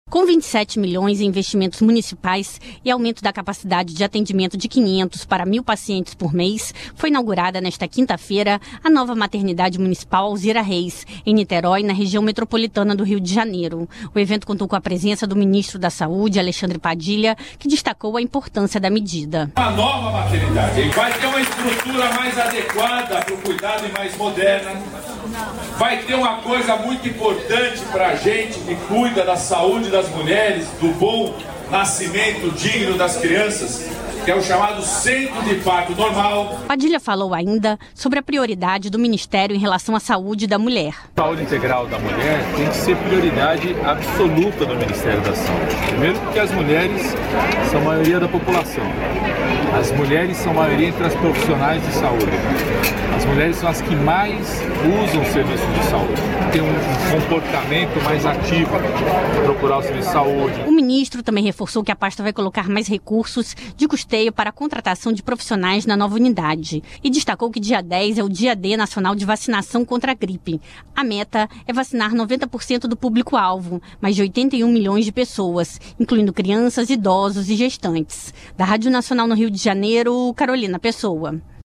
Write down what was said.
Com 27 milhões em investimentos municipais e aumento da capacidade de atendimento de 500 para 1.000 pacientes por mês, foi inaugurada nesta quinta-feira a nova maternidade municipal Alzira Reis, em Niterói, na região metropolitana do Rio de Janeiro. O evento contou com a presença do ministro da Saúde, Alexandre Padilha, que destacou a importância da medida. A nova maternidade vai ter uma estrutura mais adequada para o cuidado e mais moderna. Vai ter uma coisa muito importante para a gente que cuida da saúde das mulheres, do bom nascimento digno das crianças, que é o chamado centro de parto normal. Padilha falou ainda sobre a prioridade do Ministério em relação à saúde da mulher. A saúde integral da mulher tem que ser prioridade absoluta do Ministério da Saúde. Primeiro porque as mulheres são a maioria da população. As mulheres são a maioria entre as profissionais de saúde. As mulheres são as que mais usam o serviço de saúde. Tem um comportamento mais ativo de procurar o serviço de saúde. O ministro também reforçou que a pasta vai colocar mais recursos de custeio para a contratação de profissionais na nova unidade. E destacou que dia 10 é o Dia D Nacional de Vacinação contra a Gripe. A meta é vacinar 90% do público-alvo, mais de 81 milhões de pessoas, incluindo crianças, idosos e gestantes. Da Rádio Nacional no Rio de Janeiro, Carolina Pessoa.